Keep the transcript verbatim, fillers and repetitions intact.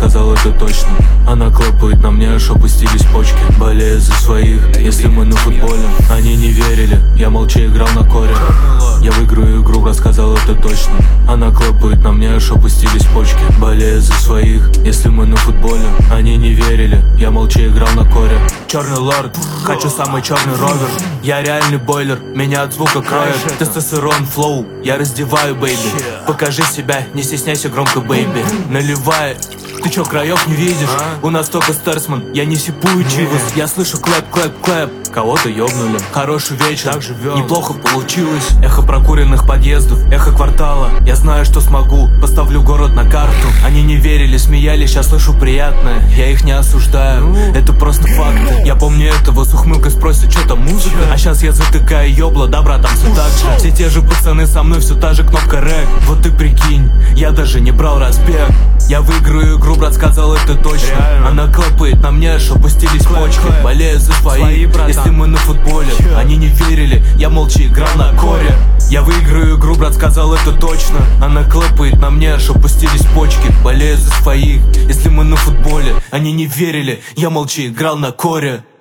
сказал это точно. Она клепает на мне, аж опустились почки. Болею за своих, если мы на футболе. Они не верили, я молча играл на коре. Я выиграю игру, рассказал это точно. Она клепает на мне, аж опустились почки. Болею за своих, если мы на футболе. Они не верили, я молча играл на коре. Черный лорд, хочу самый черный ровер. Я реальный бойлер, меня от звука кроет. Тестостерон, флоу, я раздеваю, бэйби. Покажи себя, не стесняйся громко, бэйби. Наливай. Ты чё, краев не видишь? У нас только Стерсман, я не сипую чивус. Я слышу клэп, клэп, клэп. Кого-то ёбнули. Хороший вечер, так живем. Неплохо получилось. Эхо прокуренных подъездов, эхо квартала. Я знаю, что смогу, поставлю город на карту. Они не верили, смеялись, сейчас слышу приятное. Я их не осуждаю, это просто факты. Я помню этого, с ухмылкой спросят, что там музыка. А сейчас я затыкаю ёбла, да, братан, все так же. Все те же пацаны со мной, все та же кнопка рэк. Вот ты прикинь, я даже не брал разбег. Я выиграю игру, брат, сказал это точно. Реально. Она клепает на мне, аж опустились почки. Болею за свои, свои если мы на футболе. Че? Они не верили, я молча играл на коре. Я выиграю игру, брат, сказал это точно. Она клепает на мне, аж опустились почки. Болею за своих, если мы на футболе. Они не верили, я молча играл на коре.